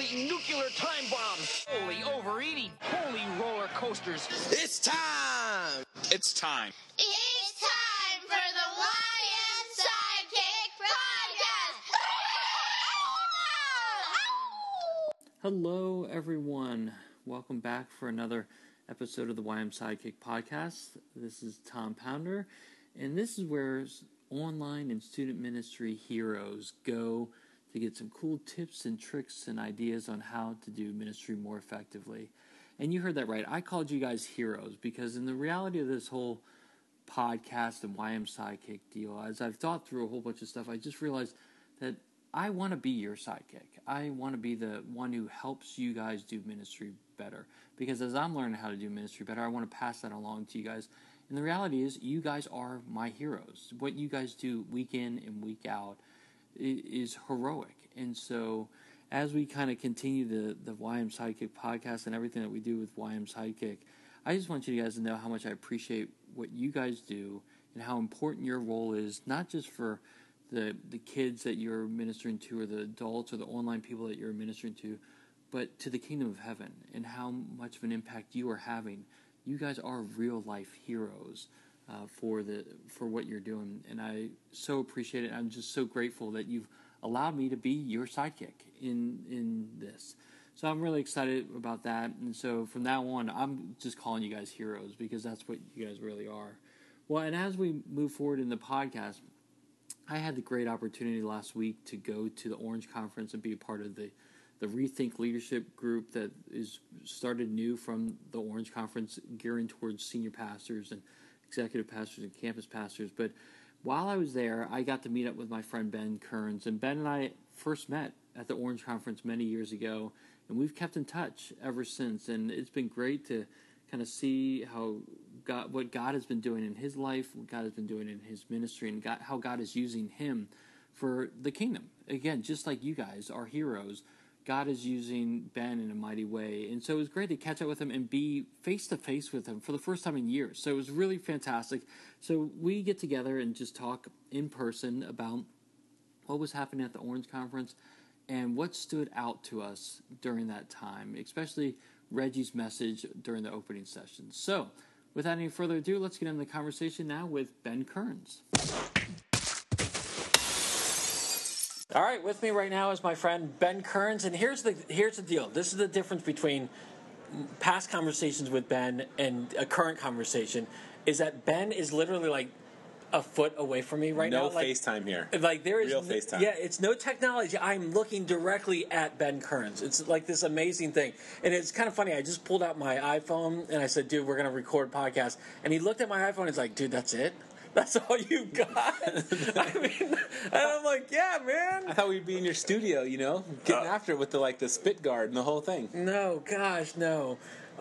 Holy nuclear time bombs! Holy overeating! Holy roller coasters! It's time! It's time. It's time for the YM Sidekick Podcast! Hello, everyone. Welcome back for another episode of the YM Sidekick Podcast. This is Tom Pounder, and this is where online and student ministry heroes go to get some cool tips and tricks and ideas on how to do ministry more effectively. And you heard that right. I called you guys heroes because in the reality of this whole podcast and YM Sidekick deal, as I've thought through a whole bunch of stuff, I just realized that I want to be your sidekick. I want to be the one who helps you guys do ministry better. Because as I'm learning how to do ministry better, I want to pass that along to you guys. And the reality is, you guys are my heroes. What you guys do week in and week out is heroic. And so as we kind of continue the YM Sidekick podcast and everything that we do with YM Sidekick, I just want you guys to know how much I appreciate what you guys do and how important your role is, not just for the kids that you're ministering to or the adults or the online people that you're ministering to, but to the kingdom of heaven and how much of an impact you are having. You guys are real life heroes for what you're doing, and I so appreciate it. I'm just so grateful that you've allowed me to be your sidekick in this. So I'm really excited about that, and so from now on, I'm just calling you guys heroes because that's what you guys really are. Well, and as we move forward in the podcast, I had the great opportunity last week to go to the Orange Conference and be a part of the Rethink Leadership group that is started new from the Orange Conference, gearing towards senior pastors and executive pastors and campus pastors. But while I was there, I got to meet up with my friend Ben Kearns, and Ben and I first met at the Orange Conference many years ago, and we've kept in touch ever since. And it's been great to kind of see what God has been doing in his life, what God has been doing in his ministry, and how God is using him for the kingdom. Again, just like you guys are heroes, God is using Ben in a mighty way. And so it was great to catch up with him and be face-to-face with him for the first time in years. So it was really fantastic. So we get together and just talk in person about what was happening at the Orange Conference and what stood out to us during that time, especially Reggie's message during the opening session. So without any further ado, let's get into the conversation now with Ben Kearns. All right, with me right now is my friend Ben Kearns, and here's the deal. This is the difference between past conversations with Ben and a current conversation, is that Ben is literally like a foot away from me right now. No FaceTime here. Like there is real FaceTime. Yeah, it's no technology. I'm looking directly at Ben Kearns. It's like this amazing thing, and it's kind of funny. I just pulled out my iPhone and I said, "Dude, we're gonna record podcast," and he looked at my iPhone and he's like, "Dude, that's it." That's all you've got? I mean, and I'm like, yeah, man. I thought we'd be in your studio, getting after it with the spit guard and the whole thing. No, gosh, no.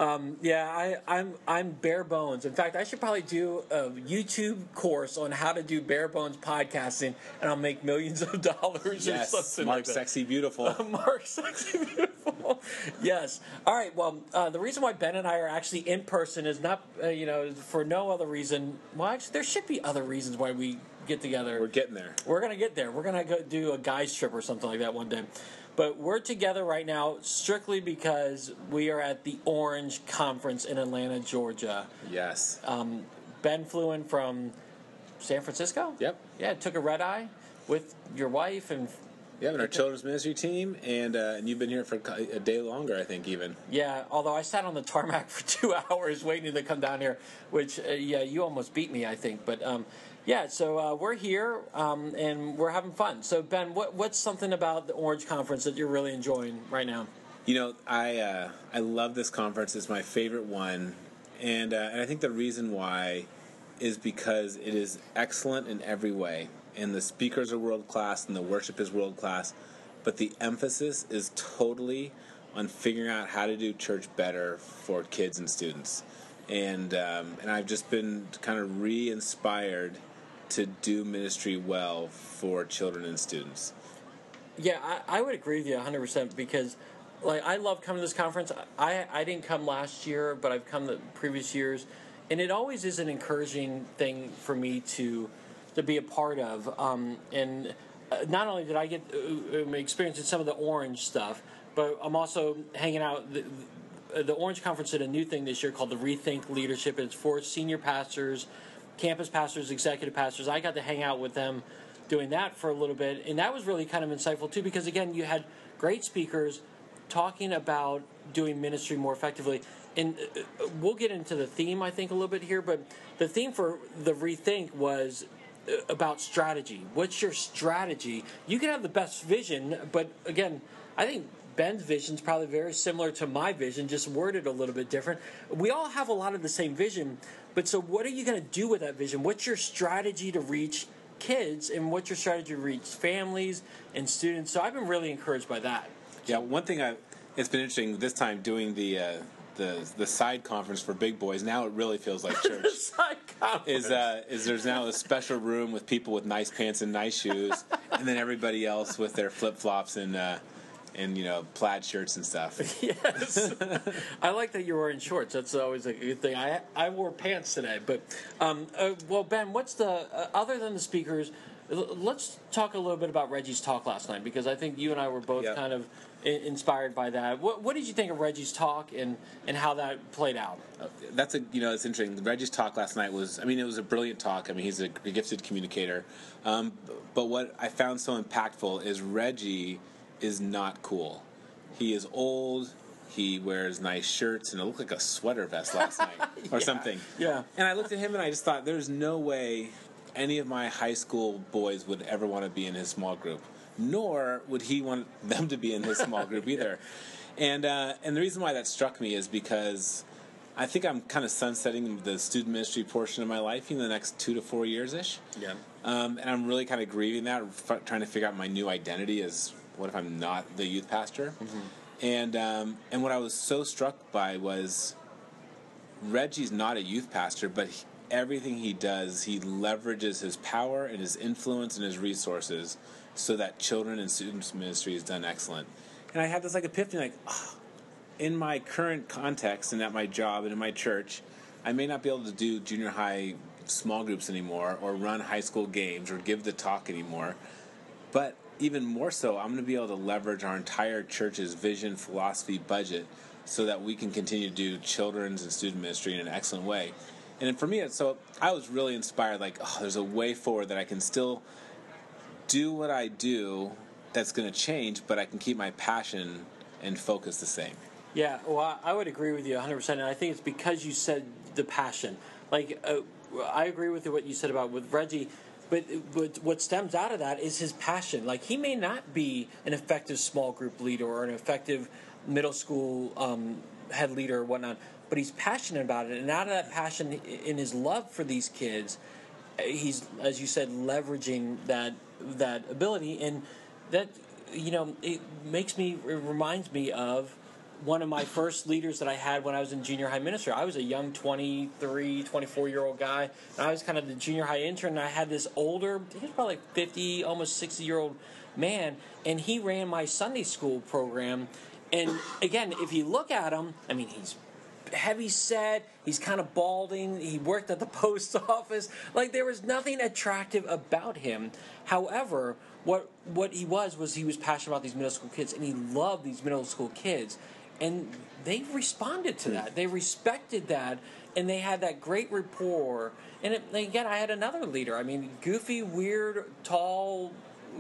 I'm bare bones. In fact, I should probably do a YouTube course on how to do bare bones podcasting, and I'll make millions of dollars or something Mark like that. Sexy Beautiful. Mark Sexy Beautiful. Yes. All right. Well, the reason why Ben and I are actually in person is not, for no other reason. Well, actually, there should be other reasons why we get together. We're getting there. We're going to get there. We're going to go do a guys trip or something like that one day. But we're together right now strictly because we are at the Orange Conference in Atlanta, Georgia. Yes. Ben flew in from San Francisco? Yep. Yeah, took a red eye with your wife and... Yeah, and our children's ministry team, and you've been here for a day longer, I think, even. Yeah, although I sat on the tarmac for 2 hours waiting to come down here, which, you almost beat me, I think. But, so we're here, and we're having fun. So, Ben, what's something about the Orange Conference that you're really enjoying right now? I love this conference. It's my favorite one, and I think the reason why is because it is excellent in every way. And the speakers are world-class, and the worship is world-class, but the emphasis is totally on figuring out how to do church better for kids and students. And I've just been kind of re-inspired to do ministry well for children and students. Yeah, I would agree with you 100% because, I love coming to this conference. I didn't come last year, but I've come the previous years, and it always is an encouraging thing for me to be a part of. And not only did I get experience in some of the Orange stuff, but I'm also hanging out. The Orange Conference did a new thing this year called the Rethink Leadership. It's for senior pastors, campus pastors, executive pastors. I got to hang out with them doing that for a little bit, and that was really kind of insightful too, because again, you had great speakers talking about doing ministry more effectively. And we'll get into the theme, I think, a little bit here, but the theme for the Rethink was about strategy. What's your strategy? You can have the best vision, but again, I think Ben's vision is probably very similar to my vision, just worded a little bit different. We all have a lot of the same vision, but so what are you going to do with that vision? What's your strategy to reach kids, and what's your strategy to reach families and students? So I've been really encouraged by that. Yeah, one thing it's been interesting this time doing the side conference for big boys. Now it really feels like church. Side conference. Is there's now a special room with people with nice pants and nice shoes, and then everybody else with their flip flops and plaid shirts and stuff. Yes, I like that you're wearing shorts. That's always a good thing. I wore pants today, but well, Ben, what's the other than the speakers? Let's talk a little bit about Reggie's talk last night, because I think you and I were both kind of inspired by that. What did you think of Reggie's talk and how that played out? It's interesting. Reggie's talk last night was, it was a brilliant talk. He's a gifted communicator. But what I found so impactful is Reggie is not cool. He is old. He wears nice shirts, and it looked like a sweater vest last night or something. Yeah. And I looked at him and I just thought, there's no way any of my high school boys would ever want to be in his small group, nor would he want them to be in his small group either. And the reason why that struck me is because I think I'm kind of sunsetting the student ministry portion of my life in the next 2 to 4 years-ish. Yeah. And I'm really kind of grieving that, trying to figure out my new identity as what if I'm not the youth pastor. Mm-hmm. And what I was so struck by was Reggie's not a youth pastor, but everything he does, he leverages his power and his influence and his resources so that children and students ministry is done excellent. And I had this epiphany, in my current context and at my job and in my church, I may not be able to do junior high small groups anymore or run high school games or give the talk anymore. But even more so, I'm going to be able to leverage our entire church's vision, philosophy, budget so that we can continue to do children's and student ministry in an excellent way. And for me, I was really inspired, there's a way forward that I can still do what I do that's going to change, but I can keep my passion and focus the same. Yeah, well, I would agree with you 100%, and I think it's because you said the passion. I agree with what you said about with Reggie, but what stems out of that is his passion. He may not be an effective small group leader or an effective middle school head leader or whatnot, but he's passionate about it, and out of that passion, in his love for these kids, he's, as you said, leveraging that ability, and that it reminds me of one of my first leaders that I had when I was in junior high ministry. I was a young 23, 24-year-old guy, and I was kind of the junior high intern, and I had this older, he was probably 50, almost 60-year-old man, and he ran my Sunday school program. And again, if you look at him, he's heavy set, he's kind of balding, he worked at the post office. There was nothing attractive about him. However, what he was he was passionate about these middle school kids, and he loved these middle school kids. And they responded to that. They respected that, and they had that great rapport. And again, I had another leader. Goofy, weird, tall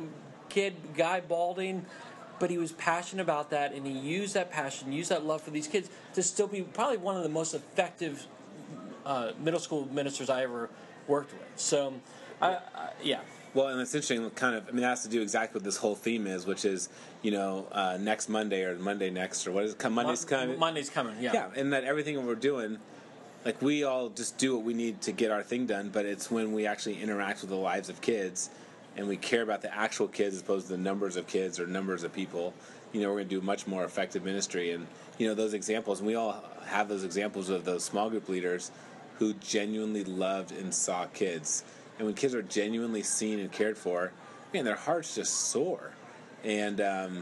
guy, balding, but he was passionate about that, and he used that passion, used that love for these kids to still be probably one of the most effective middle school ministers I ever worked with. So, yeah. Well, and it's interesting, that has to do exactly what this whole theme is, which is, next Monday or Monday next, or what is it? Monday's coming. Monday's coming, yeah. Yeah, and that everything we're doing, we all just do what we need to get our thing done, but it's when we actually interact with the lives of kids and we care about the actual kids as opposed to the numbers of kids or numbers of people, we're going to do much more effective ministry. And, those examples, and we all have those examples of those small group leaders who genuinely loved and saw kids. And when kids are genuinely seen and cared for, their hearts just soar. And,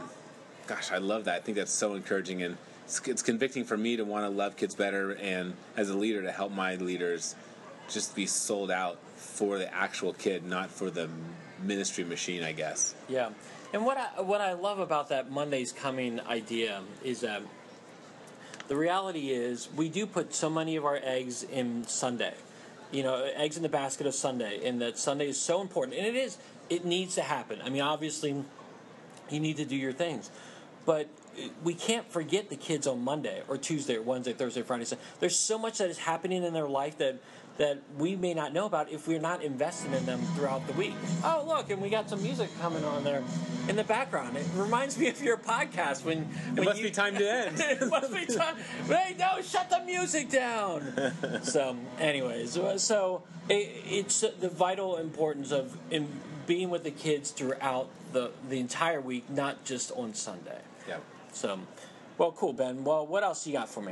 I love that. I think that's so encouraging. And it's convicting for me to want to love kids better, and as a leader to help my leaders just be sold out for the actual kid, not for the ministry machine, I guess. Yeah. And what I love about that Monday's coming idea is that the reality is we do put so many of our eggs in Sunday. Eggs in the basket of Sunday, and that Sunday is so important. And it needs to happen. I mean, obviously, you need to do your things. But we can't forget the kids on Monday or Tuesday or Wednesday, Thursday, Friday. So there's so much that is happening in their life that we may not know about if we're not investing in them throughout the week. Oh, look, and we got some music coming on there in the background. It reminds me of your podcast when it must be time to end. It must be time. Hey, no, shut the music down. So, anyways, it's the vital importance of being with the kids throughout the entire week, not just on Sunday. Yeah. So, well, cool, Ben. Well, what else you got for me?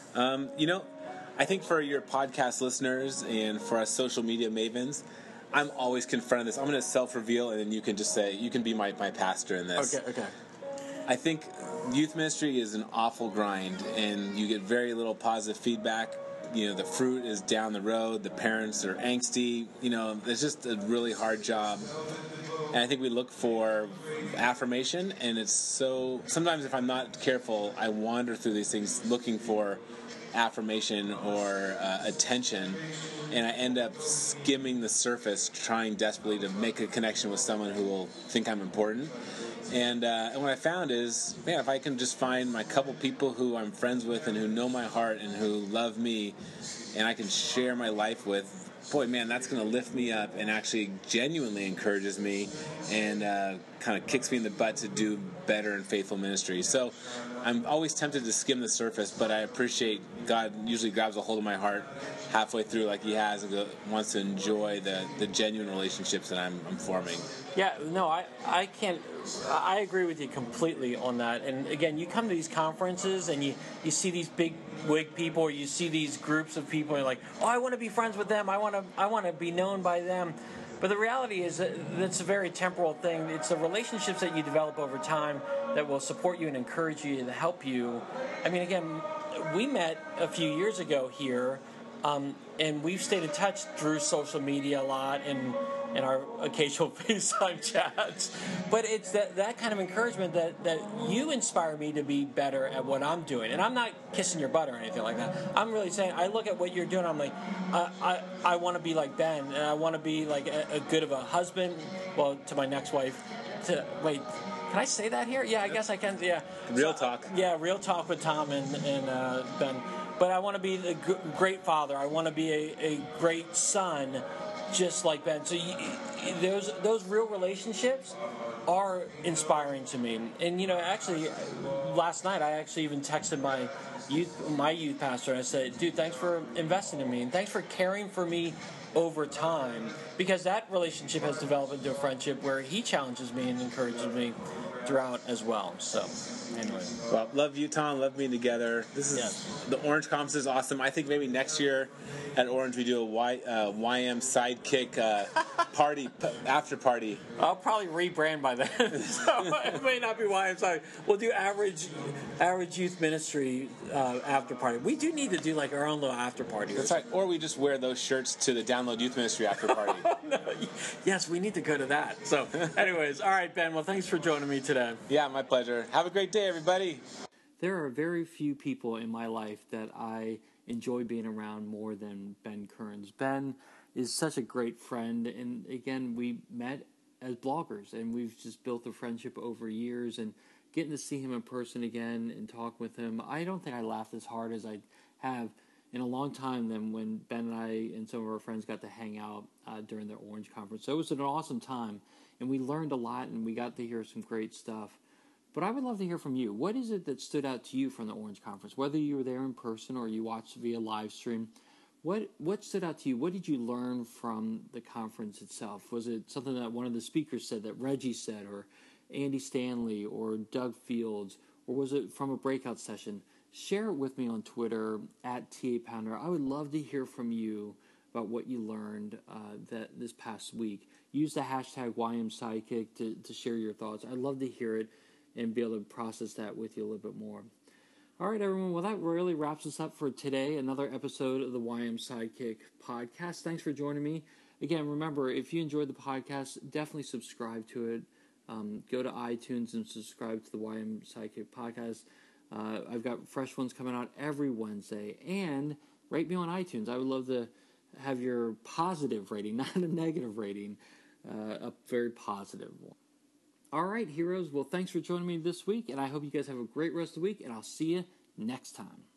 I think for your podcast listeners and for us social media mavens, I'm always confronted this. I'm going to self-reveal, and then you can just say, you can be my pastor in this. Okay. I think youth ministry is an awful grind, and you get very little positive feedback. The fruit is down the road. The parents are angsty. It's just a really hard job. And I think we look for affirmation, and it's so... Sometimes if I'm not careful, I wander through these things looking for affirmation or attention, and I end up skimming the surface, trying desperately to make a connection with someone who will think I'm important. And what I found is, man, if I can just find my couple people who I'm friends with and who know my heart and who love me, and I can share my life with, boy, man, that's going to lift me up and actually genuinely encourages me and kind of kicks me in the butt to do better and faithful ministry. So I'm always tempted to skim the surface, but I appreciate God usually grabs a hold of my heart halfway through like he has and wants to enjoy the genuine relationships that I'm forming. Yeah, no, I can't. I agree with you completely on that. And again, you come to these conferences and you see these big wig people, or you see these groups of people, and you're like, oh, I want to be friends with them. I want to be known by them. But the reality is that it's a very temporal thing. It's the relationships that you develop over time that will support you and encourage you and help you. I mean, again, we met a few years ago here, and we've stayed in touch through social media a lot and our occasional FaceTime chats. But it's that kind of encouragement that you inspire me to be better at what I'm doing. And I'm not kissing your butt or anything like that. I'm really saying, I look at what you're doing, I'm like, I want to be like Ben, and I want to be like a good of a husband, well, to my next wife. Wait, can I say that here? Yeah, I guess I can, yeah. Real talk. Yeah, real talk with Tom and Ben. But I want to be a great father. I want to be a great son, just like Ben. So those real relationships are inspiring to me. And actually, last night I actually even texted my youth pastor, and I said, dude, thanks for investing in me, and thanks for caring for me over time, because that relationship has developed into a friendship where he challenges me and encourages me throughout as well. So anyway, well, love you, Tom. Love being together. This is the Orange Conference is awesome. I think maybe next year at Orange we do a YM Sidekick party after party. I'll probably rebrand by then, so it may not be YM Side. We'll do average youth ministry after party. We do need to do like our own little after party. That's right. Or we just wear those shirts to the Download Youth Ministry after party. No. Yes, we need to go to that. So, anyways, all right, Ben. Well, thanks for joining me today. Yeah, my pleasure. Have a great day, everybody. There are very few people in my life that I enjoy being around more than Ben Kearns. Ben is such a great friend, and again, we met as bloggers, and we've just built a friendship over years, and getting to see him in person again and talk with him, I don't think I laughed as hard as I have in a long time than when Ben and I and some of our friends got to hang out during the Orange Conference. So it was an awesome time, and we learned a lot, and we got to hear some great stuff. But I would love to hear from you. What is it that stood out to you from the Orange Conference? Whether you were there in person or you watched via live stream, what stood out to you? What did you learn from the conference itself? Was it something that one of the speakers said, that Reggie said, or Andy Stanley, or Doug Fields, or was it from a breakout session? Share it with me on Twitter, @TA_Pounder. I would love to hear from you about what you learned this past week. Use the hashtag YMSidekick to share your thoughts. I'd love to hear it and be able to process that with you a little bit more. All right, everyone. Well, that really wraps us up for today. Another episode of the YM Sidekick podcast. Thanks for joining me. Again, remember, if you enjoyed the podcast, definitely subscribe to it. Go to iTunes and subscribe to the YM Sidekick podcast. I've got fresh ones coming out every Wednesday. And rate me on iTunes. I would love to have your positive rating, not a negative rating, a very positive one. All right, heroes. Well, thanks for joining me this week, and I hope you guys have a great rest of the week, and I'll see you next time.